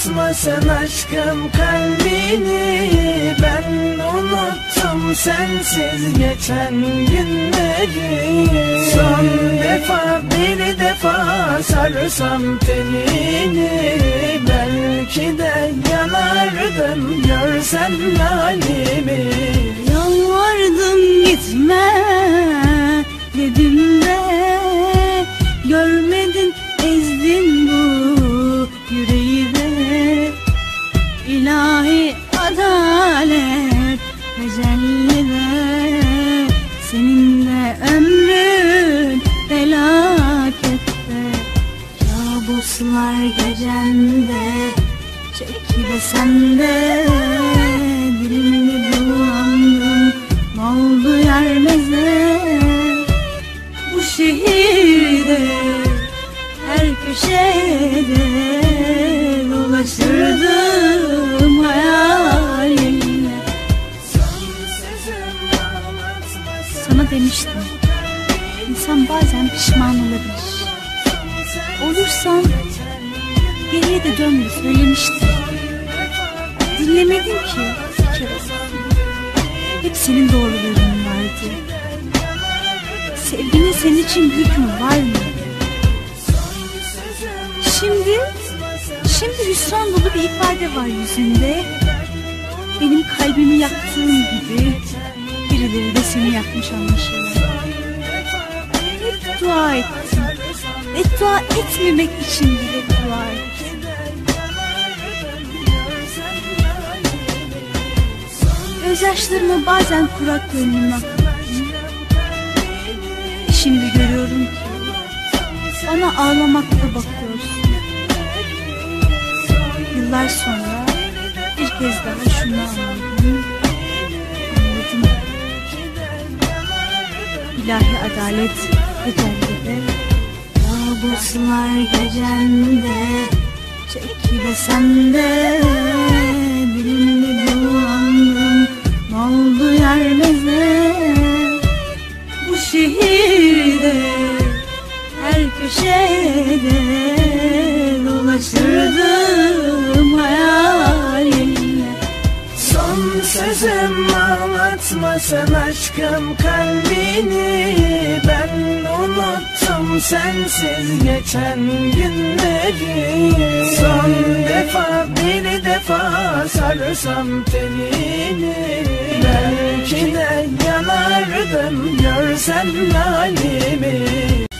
ağlatma sen aşkım kalbini. Ben unuttum sensiz geçen günleri. Son defa bir defa sarsam tenini, belki de yanardım görsen halimi. Yalvardım gitme dedim de görmedin, ezdin bu yüreği de. İlahi adalet tecelli de, senin de ömrün felakette. Kabuslar gecende çekip sende, dilimde dolandım ne oldu yermeze. Bu şehirde her köşede dolaşırdım hayalinle. Sana demiştim, insan bazen pişman olabilir. Olursan geriye de dönme söylemiştim. Dinlemedin ki bir kere. Hep senin doğruların vardı. Sevginin senin için hükmü var mı? Şimdi hüsran dolu bir ifade var yüzünde. Benim kalbimi yaktığın gibi birileri de seni yakmış anlaşılan. Hep dua ettim. Beddua etmemek için bile dua ettim. Gözyaşlarımı bazen kurak gönlüme akıttım. Şimdi görüyorum ki bana ağlamakla bakıyorsun. Yıllar sonra bir kez daha şunu anladım. İlahi adalet tecellide, kabuslar gecende çekip sende, dilimde dolandım ne oldu yermeze. Bu şehirde her köşede dolaşırdım hayalinle. Son sözüm ağlatma sen aşkım kalbini. Ben unuttum sensiz geçen günleri. Son defa bir defa sarsam tenini, belki de yanardım görsen halimi.